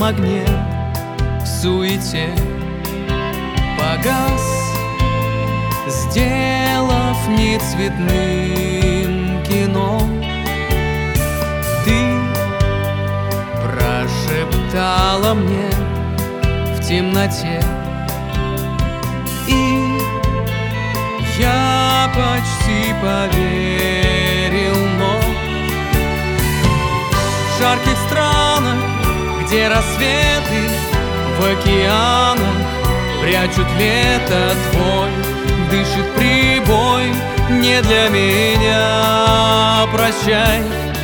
огне, в суете погас, сделав нецветным кино. Ты прошептала мне в темноте, и я почти поверил, но в жарких странах, где рассветы в океанах прячут лето, твой дышит прибой. Не для меня, прощай.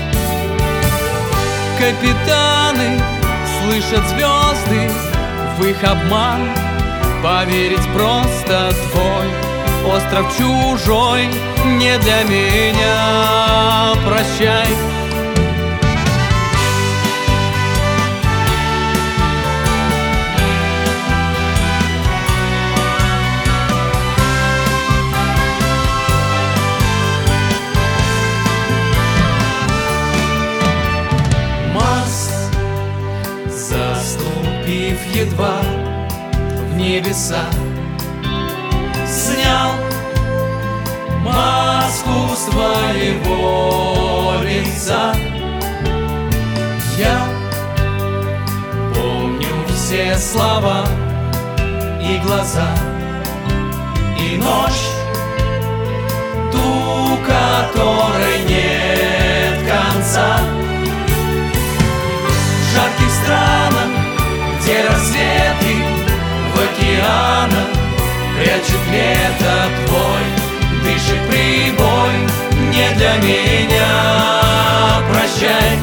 Капитаны слышат звезды в их обман, поверить просто твой остров чужой. Не для меня, прощай. Заступив едва в небеса, снял маску с твоего лица. Я помню все слова и глаза, и ночь, ту, которой нет конца. В жарких странах, где рассветы в океанах прячет лето, твой дышит прибой. Не для меня, прощай.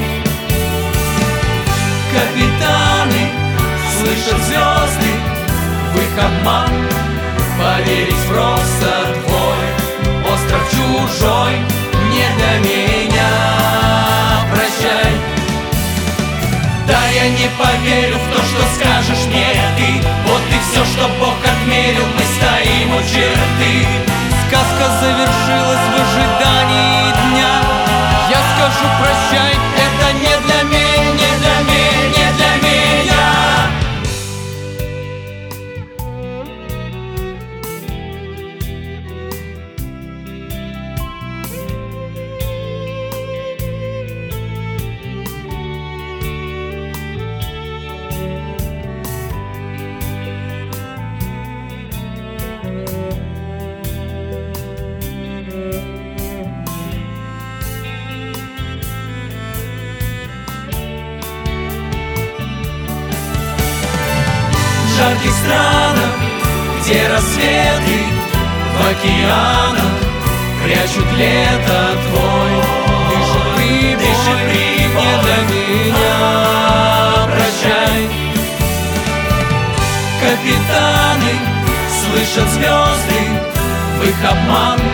Капитаны слышат звезды в их обман, поверить просто твой остров чужой. Не для меня, прощай. Да, я не поверю в то, что скажешь мне ты. Вот и все, что Бог отмерил, мы стоим у черты. Сказка завершилась в ожидании дня. Я скажу прощай, это не для меня, не для меня, не для меня. В жарких странах, где рассветы в океанах прячут лето, твой дышит прибой. Не для меня, прощай. Капитаны слышат звезды в их обман,